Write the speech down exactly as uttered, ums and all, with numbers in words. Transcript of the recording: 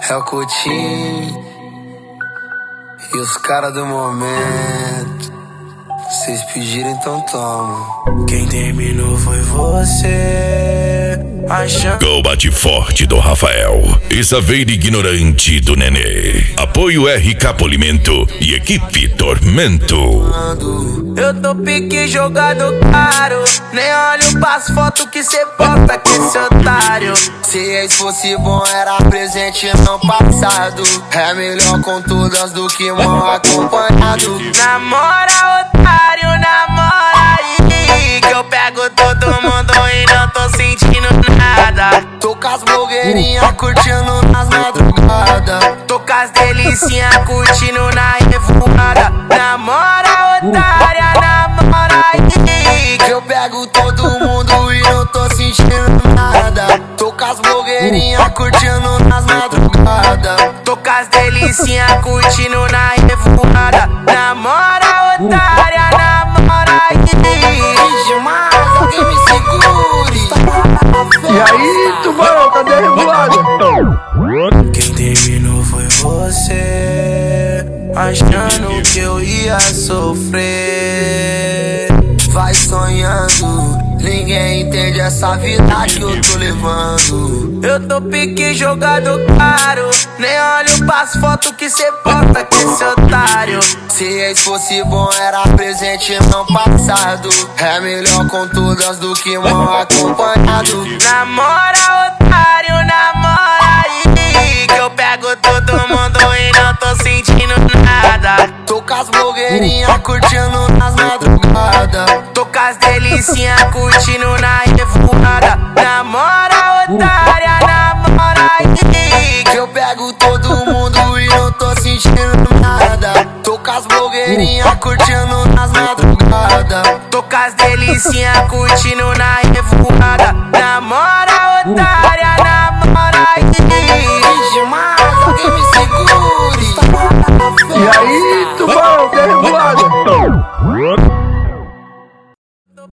É o Coutinho e os caras do momento. Vocês pediram, então toma. Quem terminou foi você. Achando... Gol bate forte do Rafael e Saveiro ignorante do Nenê. Apoio R K Polimento e equipe Tormento. Eu tô pique jogado caro, nem olho pras fotos que cê posta com esse otário. Se ex fosse bom era presente não passado. É melhor com todas do que mal acompanhado. Namora otário, namora aí, que eu pego todo mundo e não tô sentindo nada. Tô com as blogueirinhas curtindo nas madrugadas. Tô com as delicinhas curtindo na revoada. Namora otária, namora aí, que eu pego todo mundo e não tô sentindo nada. Tô com as blogueirinhas curtindo nas madrugadas. Tô com as delicinhas curtindo na revoada. Namora otária, namora aí. Demais, alguém me segure. E aí, tubarão, cadê a revoada? Quem terminou foi você, achando que eu ia sofrer. Vai sonhando, ninguém entende essa vida que eu tô levando. Eu tô pique jogado caro, nem olho pras fotos que cê posta com esse otário. Se ex fosse bom era presente não passado. É melhor com todas do que mal acompanhado. Namora otário, namora aí, que eu pego todo mundo e não tô sentindo nada. Tô com as blogueirinhas curtindo nas madrugadas. Tô com as delicinhas curtindo na revoada. Namora otária, namora aí, que eu pego todo mundo e não tô sentindo nada. Tô com as blogueirinhas curtindo nas madrugadas. Tô com as delicinhas curtindo na revoada. Namora otária, namora aí.